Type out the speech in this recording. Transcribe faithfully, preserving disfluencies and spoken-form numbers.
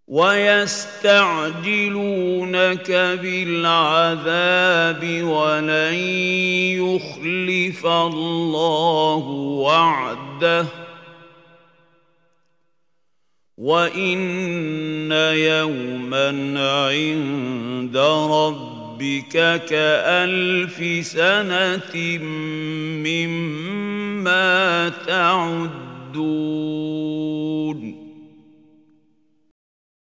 ويستعجلونك بالعذاب ولن يخلف الله وعده وإن يوما عند ربك كألف سنة مما تعدون